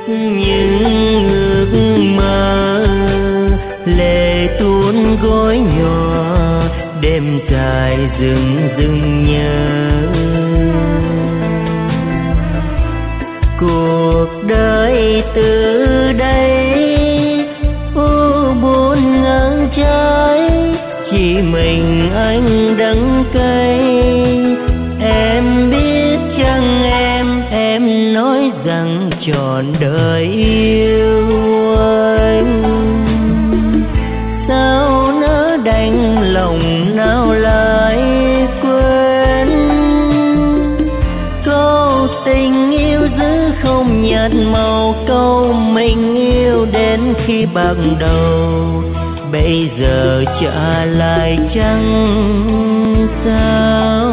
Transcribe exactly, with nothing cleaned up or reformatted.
những ước mơ, lệ tuôn gối nhỏ, đêm dài rừng rừng nhớ. Cuộc đời từ đây u buồn ngang trái, chỉ mình anh đắng cay. Em biết chăng em, em nói rằng trọn đời yêu anh. Sao nỡ đành lòng nào lại quên, câu tình yêu giữ không nhạt màu, câu mình yêu đến khi bạc đầu. Bây giờ trả lại chẳng sao.